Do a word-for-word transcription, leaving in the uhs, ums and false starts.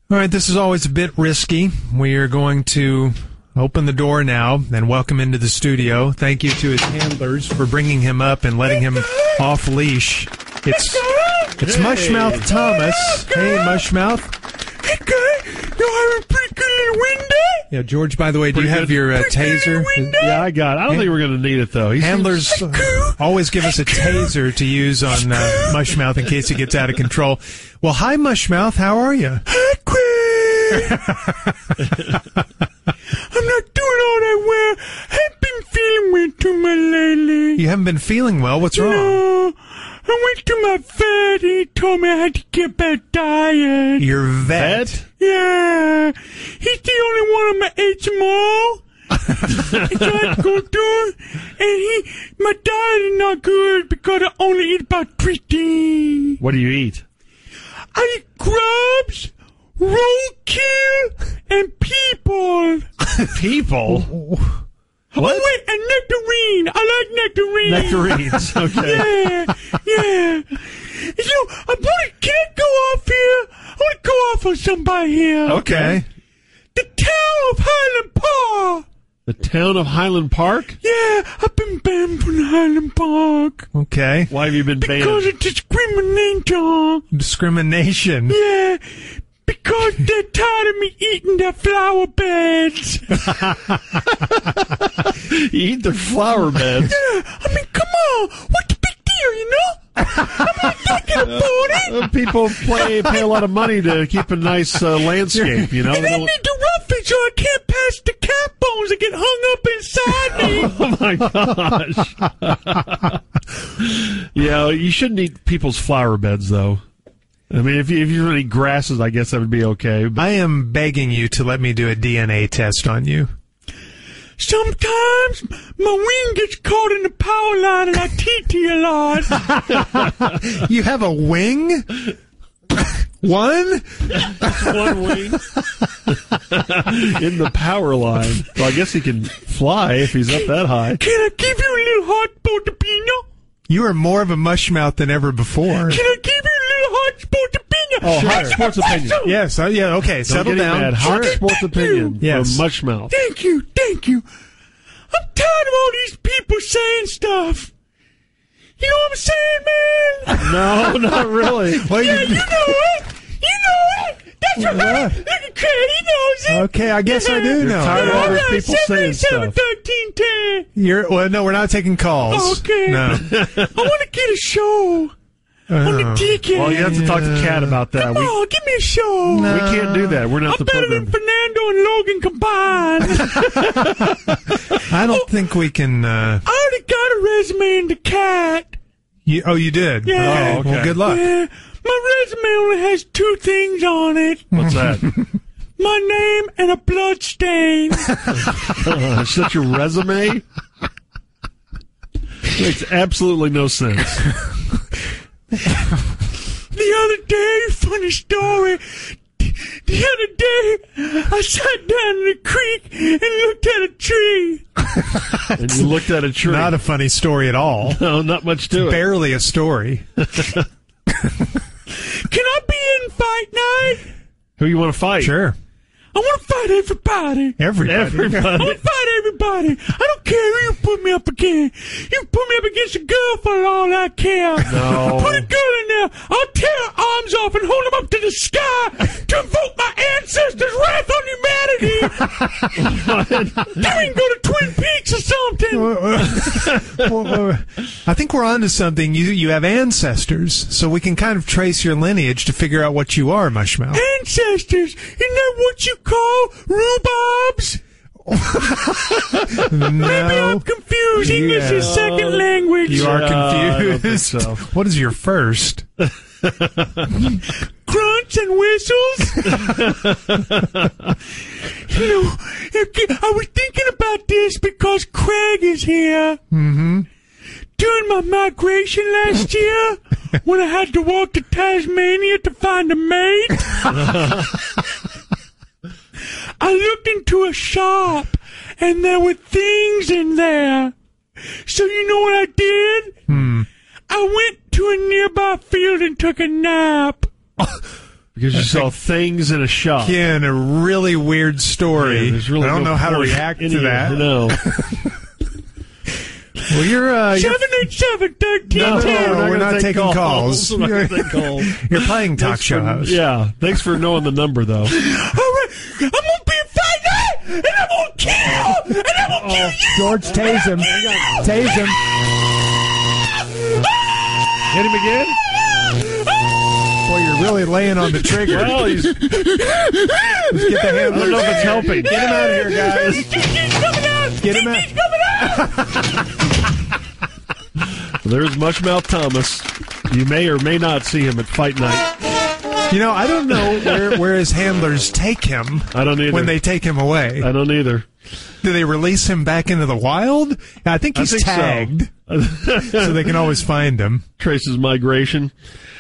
All right, this is always a bit risky. We are going to open the door now and welcome into the studio. Thank you to his handlers for bringing him up and letting him off leash. It's it's hey. Mushmouth Thomas. Hey, Mushmouth. Hey, guy. You have a pretty good little window? Yeah, George, by the way, do you have good, your uh, taser? Yeah, I got it. I don't Hand- think we're going to need it, though. He's Handlers uh, always give us a taser to use on uh, Mushmouth in case he gets out of control. Well, hi, Mushmouth. How are you? Hi, Quinn. I'm not doing all that well. I've been feeling way too much lately. You haven't been feeling well? What's wrong? No. I went to my vet. He told me I had to get better diet. Your vet? Yeah. He's the only one of my H M O. So I had to go through, and he, my diet is not good because I only eat about three things. What do you eat? I eat grubs, roadkill, and people. People? What? Oh, wait, and nectarine. I like nectarine. Nectarines, okay. Yeah, yeah. You know, I really can't go off here. I want to go off on somebody here. Okay. The town of Highland Park. The town of Highland Park? Yeah, I've been banned from Highland Park. Okay. Why have you been banned? Because of discrimination. Discrimination? Yeah. Because they're tired of me eating their flower beds. You eat their flower beds? Yeah, I mean, come on. What's the big deal, you know? I mean, I can afford it. Uh, people play, pay a lot of money to keep a nice uh, landscape, you know? And they I don't... need to rough it so I can't pass the cat bones that get hung up inside me. Oh, my gosh. Yeah, you shouldn't eat people's flower beds, though. I mean, if you, if you don't eat grasses, I guess that would be okay. But... I am begging you to let me do a D N A test on you. Sometimes my wing gets caught in the power line and I T-T a lot. You have a wing? One? One wing? In the power line. Well, I guess he can fly if he's up that high. Can I give you a little hot portapino? You are more of a mushmouth than ever before. Can I give you a little hot portapino? Oh, sure. Hot sports opinion. Yes, uh, yeah, okay, Don't settle get down. Mad. Hot Okay, sports thank opinion you. Yes. from Mushmouth. Thank you, thank you. I'm tired of all these people saying stuff. You know what I'm saying, man? No, not really. Well, Yeah, you, you know it. You know it. That's right. Yeah. Look at Craig. He knows it. okay, I guess I do You're know. tired of all these people saying seven, stuff. thirteen, ten. You're, well, no, we're not taking calls. Okay. No. I want to get a show on the Oh. ticket. Well, you have to talk to Kat about that. Come We, on, give me a show. No. we can't do that. We're not I'm the better program. than Fernando and Logan combined. I don't think we can, uh, I already got a resume in the cat. you, oh, you did? Yeah. Okay. Oh, okay. Well, good luck. Yeah, my resume only has two things on it. What's that? My name and a blood stain. Uh, is that your resume? Makes absolutely no sense. The other day, funny story. The other day, I sat down in the creek and looked at a tree. And you looked at a tree. Not a funny story at all. No, not much to it. Barely a story. Can I be in fight night? Who you want to fight? Sure. I want to fight everybody. Everybody. I Everybody. want to fight everybody. I don't care who you put me up against. You put me up against a girl for all I care. No. Put a girl in there. I'll tear her arms off and hold them up to the sky to invoke my ancestors' wrath on humanity. Then we can go to Twin Peaks or something. Well, uh, I think we're on to something. You you have ancestors, so we can kind of trace your lineage to figure out what you are, Mushmouth. Ancestors. Isn't that what you call rhubarbs? No. Maybe I'm confused. English is Yeah. second language. You are Yeah, I don't confused. think so. What is your first? Grunts and whistles. You know, I was thinking about this because Craig is here. Mm-hmm. During my migration last year, when I had to walk to Tasmania to find a mate, I looked into a shop, and there were things in there. So you know what I did? Hmm. I went to a nearby field and took a nap. Because you saw things in a shop. Again, a really weird story. Yeah, there's really I don't no know how to point react in to it, that. No. Well, you're, uh, you're seven eight seven, thirteen No, no, ten. no, we're gonna not take taking calls. We're not going to take calls. you're playing talk Thanks show for- host. Yeah. Thanks for knowing the number, though. All right, I'm gonna be a fight night, and I'm gonna kill, and I'm gonna kill you. George, tase him. Tase him. Hit him again? Boy, you're really laying on the trigger. Well, he's. Let's get the I handlers. don't know if it's helping. Get him out of here, guys. He's coming out. Get him out. He's coming out. There's Mushmouth Thomas. You may or may not see him at fight night. You know, I don't know where, where his handlers take him I don't either. when they take him away. I don't either. Do they release him back into the wild? I think I he's think so. tagged, so. They can always find him. Traces migration.